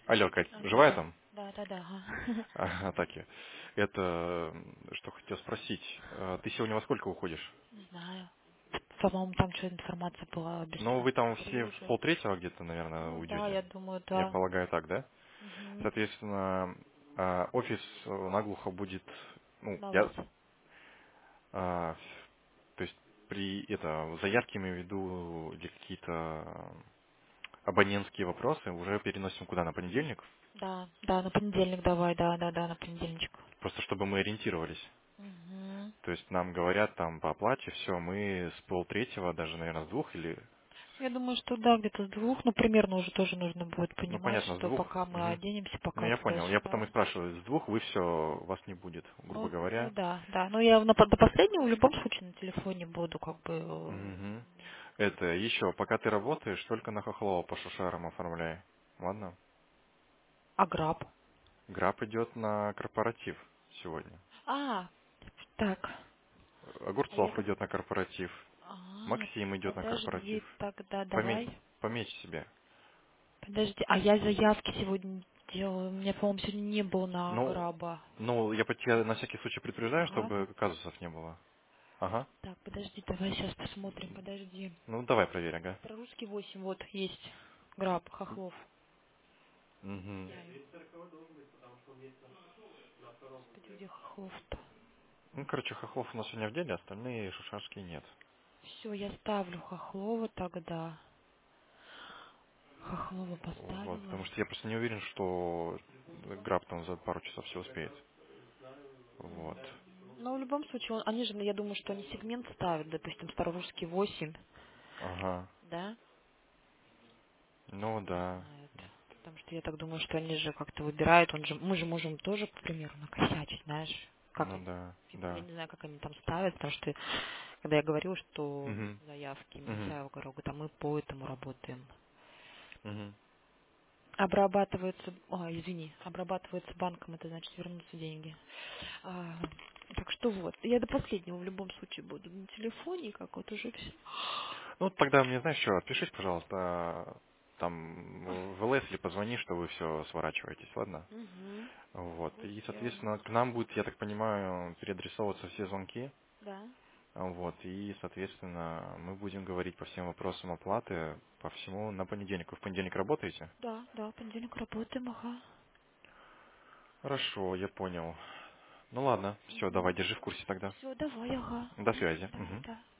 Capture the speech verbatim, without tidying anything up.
Алло, Кать, Алло, живая да. там? Да, да, да. Ага. Ага, так я. Это, м, что хотел спросить. Э, Ты сегодня во сколько уходишь? Не знаю. По-моему, там что информация была без Ну, вы там три все в уже. полтретьего где-то, наверное, Ну да, уйдете. я думаю, Я да. полагаю так, да? Угу. Соответственно, а, офис э, наглухо будет, ну, На я, вас. а, то есть при это заявки имею в виду или какие-то абонентские вопросы уже переносим куда, на понедельник? Да, да, на понедельник давай, да, да, да, на понедельничек. Просто чтобы мы ориентировались. Угу. То есть нам говорят там по оплате, все, мы с полтретьего, даже, наверное, с двух или... Я думаю, что да, где-то с двух, ну, примерно уже тоже нужно будет Ну, понимать, понятно, с что двух. пока мы Мгм. оденемся, Ну, пока я понял. Я потом и туда-сюда. спрашиваю, с двух вы все, вас не будет, грубо Ну, ну говоря. да, да. Но я на, до последнего в любом случае на телефоне буду, как бы, э, Мгм. Это, еще, пока ты работаешь, только на Хохлова по шушарам оформляй. Ладно? а граб. Граб идет на корпоратив сегодня. А, так. А я Огурцов как... идет на корпоратив. А, Максим идет на корпоратив. подожди, тогда Пометь, давай. пометь себе. Подожди, а я заявки сегодня делаю. У меня, по-моему, сегодня не было на Ну, граба. ну, я по тебе на всякий случай предупреждаю, Ага. чтобы казусов не было. Ага. Так, подожди, давай сейчас посмотрим, подожди. Ну, давай проверь, ага. Старорусский восемь, вот, есть. Граб, Хохлов. Угу. Ставим. Господи, где Хохлов-то? Ну, короче, хохлов у нас сегодня в деле, остальные шушарские нет. Все, я ставлю Хохлова тогда. Хохлова Вот, поставила. потому что я просто не уверен, что Граб там за пару часов все успеет. Вот. Мгм. Но в любом случае, он- они же, я думаю, что они сегмент ставят, допустим, Старорусский восемь, Ага. да? Ну Не да. знают. Потому что я так думаю, что они же как-то выбирают, он же, мы же можем тоже, к примеру, накосячить, знаешь, как Ну они, да, типа, я да. не знаю, как они там ставят, потому что, когда я говорю, что Угу. заявки Угу. Минусаева, говорю, там мы по этому работаем. Угу. Обрабатываются, ой, извини, обрабатываются банком, это значит вернутся деньги. А, так что вот, я до последнего в любом случае буду на телефоне, как вот уже все. Ну, тогда мне, знаешь, что, отпишись, пожалуйста, там в ЛС или позвони, что вы все сворачиваетесь, ладно? Угу. Вот. Будет И, сделано. соответственно, к нам будет, я так понимаю, переадресовываться все звонки. Да. Вот. И, соответственно, мы будем говорить по всем вопросам оплаты, по всему на понедельник. Вы в понедельник работаете? Да, да, понедельник работаем, ага. Хорошо, я понял. Ну ладно, все, давай, держи в курсе тогда. Все, давай, ага. До связи. Давай, Мгм. да.